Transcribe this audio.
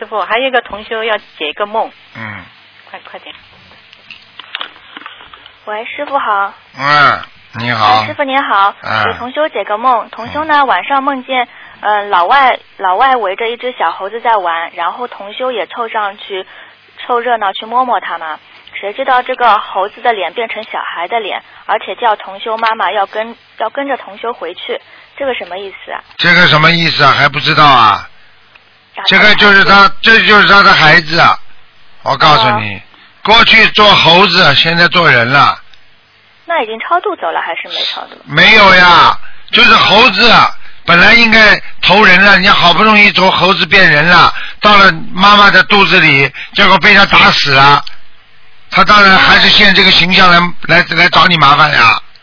师傅，还有一个同修要解一个梦。快点。 喂，师傅好。 你好。 师傅您好，给同修解个梦。同修呢晚上梦见老外围着一只小猴子在玩，然后同修也凑上去凑热闹去摸摸它嘛。谁知道这个猴子的脸变成小孩的脸，而且叫同修妈妈要跟着同修回去，这个什么意思啊？ 这个什么意思啊？还不知道啊？这就是他的孩子啊！我告诉你，过去做猴子，现在做人了。 那已经超度走了还是没超度？ 没有呀，就是猴子本来应该投人了，你好不容易从猴子变人了，到了妈妈的肚子里，结果被他打死了。他当然还是现这个形象来找你麻烦呀。